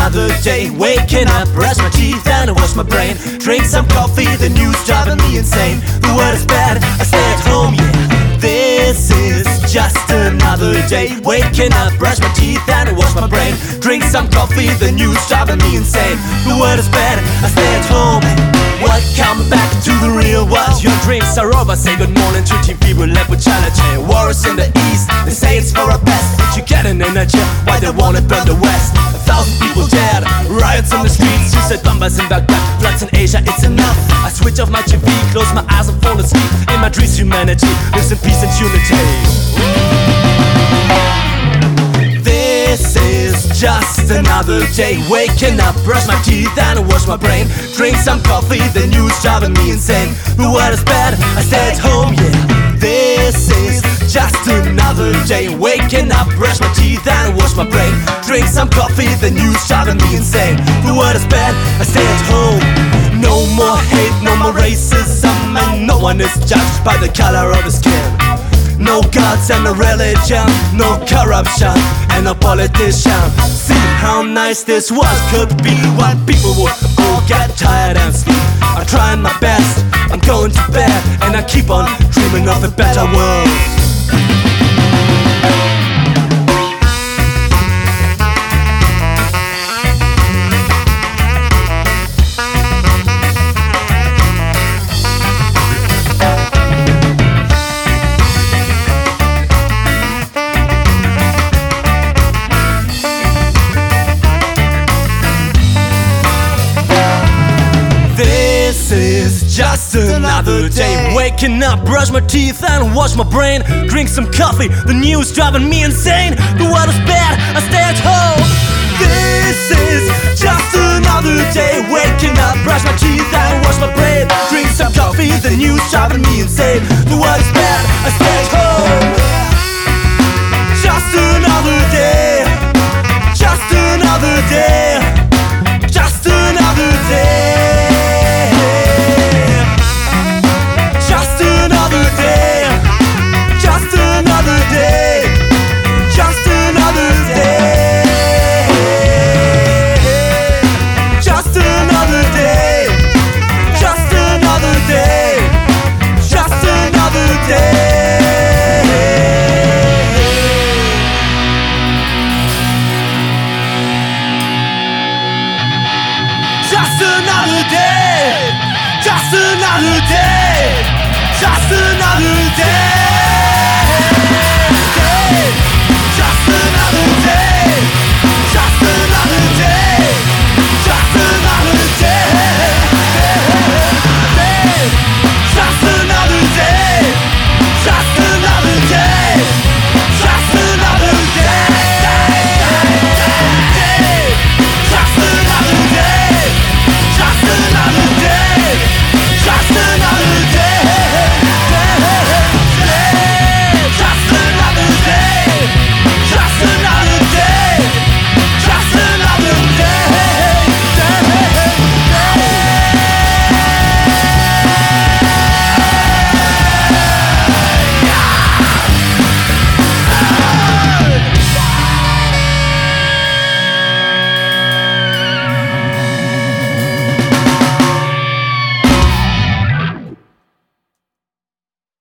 another day. Waking up, brush my teeth and I wash my brain. Drink some coffee, the news driving me insane. The word is bad, I stay at home, yeah. This is just another day. Waking up, brush my teeth and I wash my brain. Drink some coffee, the news driving me insane. The word is bad, I stay at home. Welcome back to the real world. Your drinks are over, say good morning to TV. We're left with challenge. Wars in the east, they say it's for our best. But you get an energy, why they wanna burn the west? 1,000 people dead, riots on the streets. Suicide bombers in Baghdad, floods in Asia, it's enough. I switch off my TV, close my eyes and fall asleep. In my dreams humanity lives in peace and unity. This is just another day. Waking up, brush my teeth and I wash my brain. Drink some coffee, the news driving me insane. The word is bad, I stay at home, yeah. This is just another day. Waking up, brush my teeth and I wash my brain. Drink some coffee, the news driving me insane. The word is bad, I stay at home. No more hate, no more racism, and no one is judged by the color of his skin. No gods and no religion, no corruption and no politician. See how nice this world could be when people would all get tired and sleep. I'm trying my best, I'm going to bed, and I keep on dreaming of a better world. This is just another day. Waking up, brush my teeth and wash my brain. Drink some coffee, the news driving me insane. The world is bad, I stay at home. This is just another day. Waking up, brush my teeth and wash my brain. Drink some coffee, the news driving me insane. The world is bad, I stay at home. Just another day. Just another day. Just another day. Just another day, just another day, just another day.